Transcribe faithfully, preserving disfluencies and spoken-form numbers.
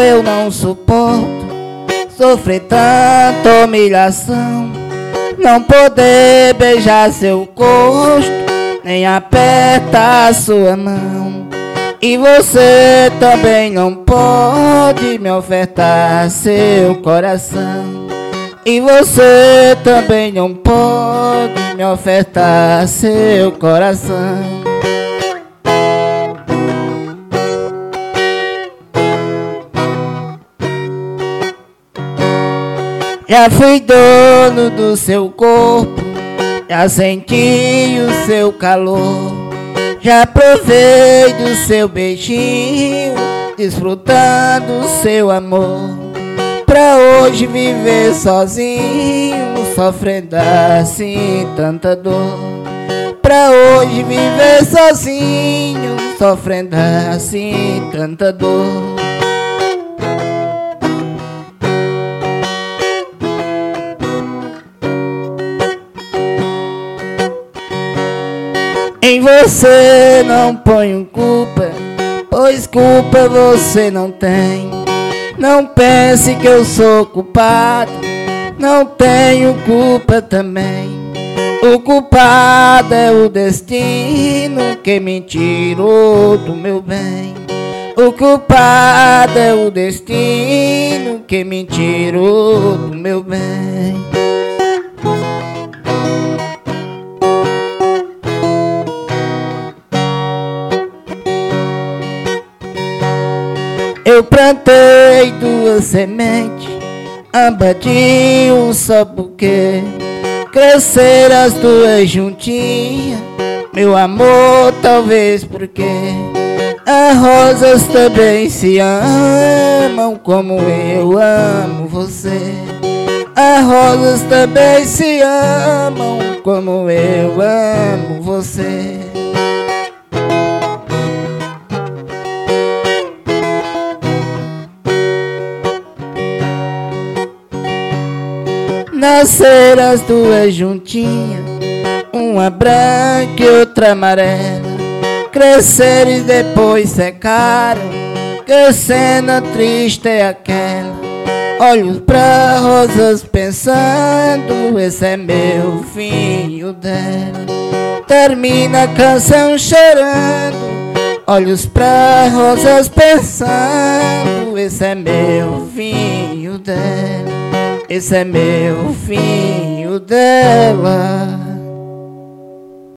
eu não suporto sofrer tanta humilhação, não poder beijar seu rosto, nem apertar sua mão. E você também não pode me ofertar seu coração. E você também não pode me ofertar seu coração. Já fui dono do seu corpo, já senti o seu calor, já provei do seu beijinho, desfrutando o seu amor. Pra hoje viver sozinho, sofrendo assim tanta dor. Pra hoje viver sozinho, sofrendo assim tanta dor. Em você não ponho culpa, pois culpa você não tem. Não pense que eu sou culpado, não tenho culpa também. O culpado é o destino que me tirou do meu bem. O culpado é o destino que me tirou do meu bem. Eu plantei duas sementes, ambas de um só buquê. Cresceram as duas juntinhas, meu amor, talvez porque as rosas também se amam como eu amo você. As rosas também se amam como eu amo você. Nasceram as duas juntinhas, uma branca e outra amarela. Cresceram e depois secaram, que cena triste é aquela. Olho pra rosas pensando, esse é meu fim e o dela. Termina a canção chorando, olhos pra rosas pensando, esse é meu fim e o dela. Esse é meu fim, o dela.